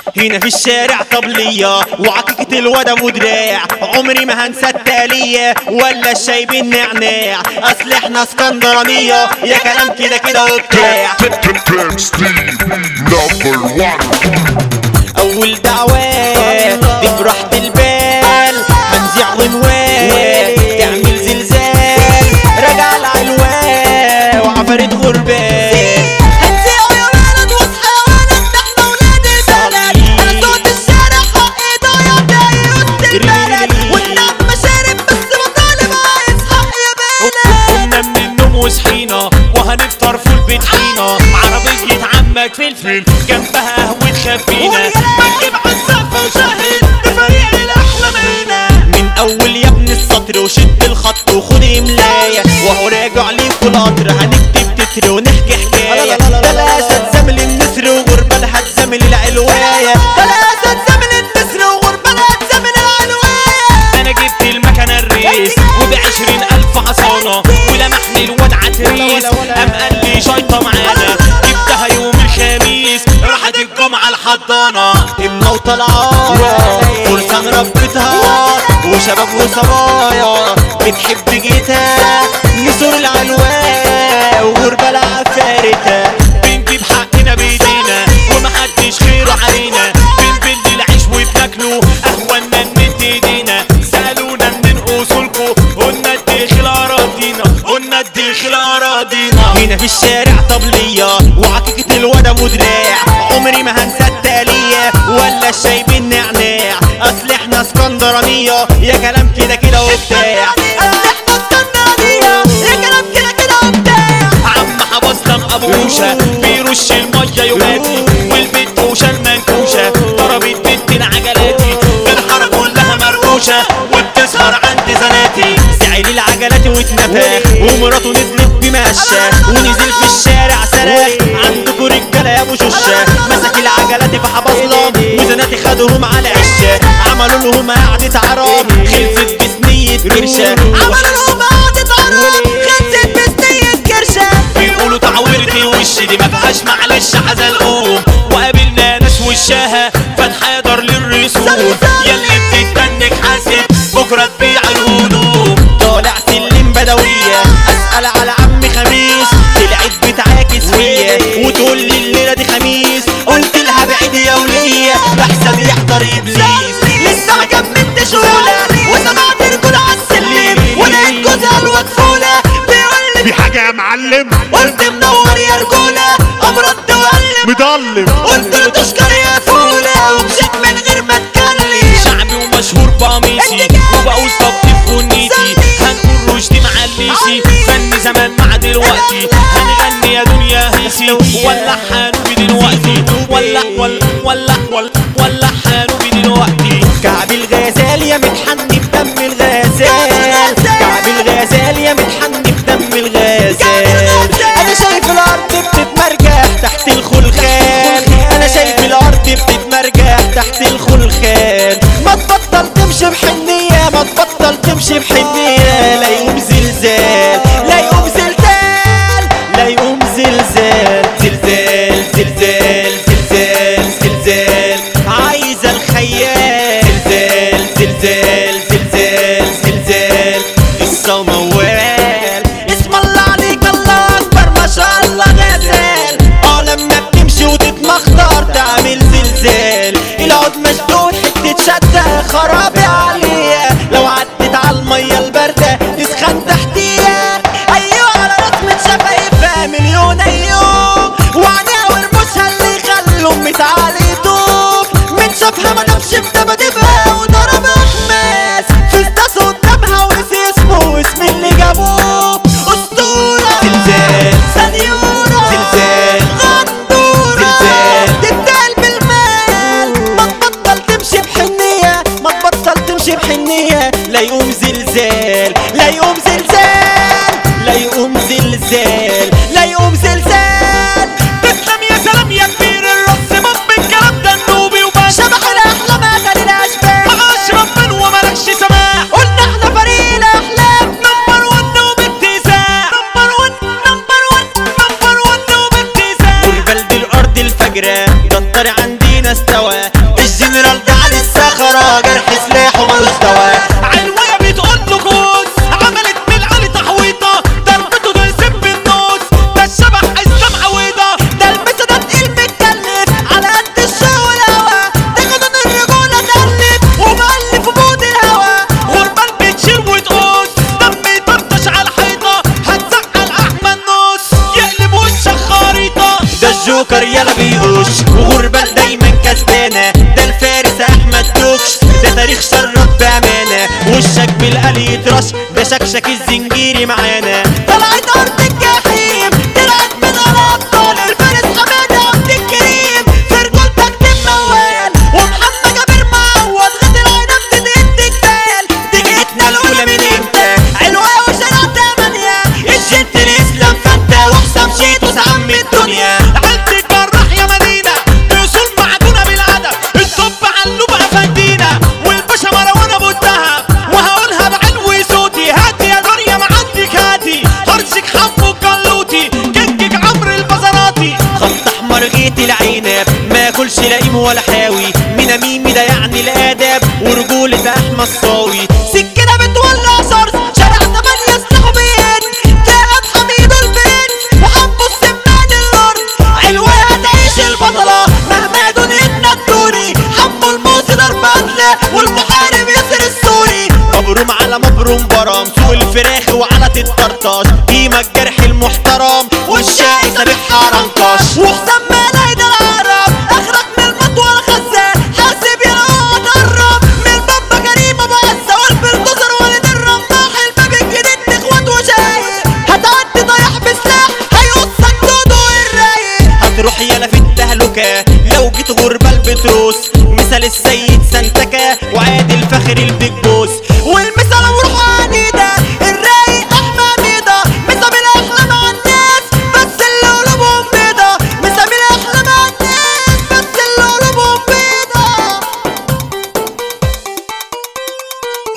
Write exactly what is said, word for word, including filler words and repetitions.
هنا في الشارع طبلية وعقيقة الواد ابو دراع، عمري ما هنسى التالية ولا الشاي بالنعناع، اصل احنا اسكندرانية يا كلام كده كده وبتاع. اول دعوة دي براحة البال، هنزيع ونوال تعمل زلزال، راجع العلوان وعفرت غربان. وصحينا وهنفطر فول بطحينة، عربية عمك فلفل جنبها قهوة خفينة، بنجيب عالسقف وشاهد بفريق الأحلام هنا. من أول يا ابن السطر وشد الخط وخد ملاية، وهو راجع ليك القطر هنكتب تتر ونحكي حكاية. تلاتة زمل النسر وغربة هتزمل العلواية، تلاتة زمل النسر وغربة هتزمل العلواية. أنا جبت المكنة الريس وبعشرين ألف حصانة، ولمحني الواد عتريس قام قال لي شايطة معانا، جبتها يوم الخميس راحت الجمعة الحضانة. ابنة وطلعايا فرسان ربتها وشباب وصبايا بتحب جيتها، نسور العلواء وغربة العفارتها. بنجيب حقنا بايدينا ومحدش خيره علينا، بنبل العيش وبناكله اهوالنا نمد ايدينا. سألونا منين اصولكوا قلنا الدخل اراضينا، قلنا الدخل اراضينا. هنا في الشارع طبلية وعقيقة الواد ابو دراع، عمري ما هنسى التالية ولا الشاي بالنعناع، اصل احنا اسكندرانية يا كلام كده كده وبتاع. عم حبصلم ابو موشة بيرش المية يوماتي، والبت وشال منكوشة ضربت بنت العجلاتي، الحارة كلها مرموشة وبتسهر عند زناتي. سعيد العجلات واتنفخ ومراته نزلت بمشى، ونزل في الشارع صراخ عندكوا رجالة يا ابو شوشة. مسك العجلات في حبصلة وزناتي خدوهم على عشة، عملوا لهم قعدة عرب خلصت بسنية كرشة، عملوا لهم قعدة عرب خلصت بسنية كرشة. بيقولوا تعويرة الوش دي مفيهاش معلش حزلقوم، وقابلنا ناس وشاها فانحدر للرسوم. ياللي بتتنك حاسب بكرة تبيع الهدوم. طالع سلم بدوية اسأل على عم خميس، طلعت بتعاكس فيا وتقول لي الليلة دي خميس، قلت لها بعيد يا ولية احسن يحضر ابليس. لسه ما كملتش اولى وسمعت رجول عالسلم، ولقيت جوزها الواد فولة بيقول لي في حاجة يا معلم، قلت منور يا رجولة، قام رد وقلب مضلم، قلت له تشكر يا فولة ومشيت من غير ما اتكلم. شعبي ومشهور بقميصي وبقول طبطي في ونيتي، هنقول رشدي معليسي فن زمان مع دلوقتي، هنغني يا دنيا هيسي ولا حنوبي دلوقتي، ولا ولا ولا ولا ولا حنوبي دلوقتي. كعب الغزال يا متحني بدم الغزال، كعب الغزال يا متحني بدم الغزال. انا شايف الارض بتتمرجح تحت الخلخال، انا شايف الارض بتتمرجح تحت الخلخال. ما تبطل تمشي بحنية، ما تبطل تمشي بحنية، لا يقوم زلزال لا يقوم زلزال لا يقوم زلزال. زلزال زلزال زلزال زلزال عايزة الخيال، زلزال زلزال زلزال زلزال قصة موال. اسم الله عليك الله اكبر ما شاء الله غزال، اه لما بتمشي وتتمخطر تعمل زلزال. العود مشدود حتة شدة خرابي عليها، لو عدت على المية الباردة تسخن تحتيها. ايوه على رسمة شفايفها مليون ايوه، وعينيها ورموشها اللي يخلوا امي تعالي دوب. من شافها ما نامش بدبدبها وضرب خماس، في استاس قدامها ونسي اسمه واسم اللي جابوه. اسطورة زلزال سنيورة زلزال غندورة زلزال تتقل بالمال. ما تبطل تمشي بحنية، ما تبطل تمشي بحنية، لا يقوم زلزال لا يقوم زلزال لا يقوم زلزال لا يقوم زلزال. تسلم يا سلام يا كبير الرص، مام الكلام ده النوبي وبس، شبح الاحلام اتاري الاشباح الصواريخ شرب بامانه، وشك بالقلي يترش ده شكشك الزنجيري معانا. طلعت ارض الجحيم طلعت من الابطال الفارس حماده عبد الكريم، في رجولتك تموال ومحمد جابر معوض غد العنب تدق الجبال. دقيقتنا الاولى من امتى علوة وشارع تمانية، الجنت الاسلام فتة وحسام شيتوس عم الدنيا. عيلة الجراح يا مدينة بيوصول معدونة بالعدد، الطب علوبة افندينا والباشا مروان ابو الدهب، وهقولها بعلو صوتي هاتي يا دنيا معدك هاتي، هرسك حمو الجلوطي كنكك عمرو البزراتي. خط احمر جيت العنب ما كلش لئيم ولا حاوي، مينا ميمي ده يعني الاداب ورجولة احمد صاوي. سكينة بتولع صرص شارع تمانية سلاحه بيد، كائن حميد البنت وحبه السمان الارض. علوة هتعيش البطلة مهما دنيتنا تدوري، حمو الموسي ضرب قتلة والمحارب ياسر السوري. مبروم على مبروم برام سوق الفراخ وعلى الطرطاش، قيمة الجرح المحترم والشاي سابق حرنكش. وحسام مالاي ده العرب اخرك من المطوى الخزان، حاسب يا لو تقرب من بابا كريم ابو عزة والبلدوزر والد الرماح. الباب الجديد اخوات وشايق هتعدي طايح بسلاح هيقصك دودو الرايق. هتروح يالا في التهلكة لو جيت غربة البتروس، مثال السيد سنتكة وعادل فخر البيج بوس.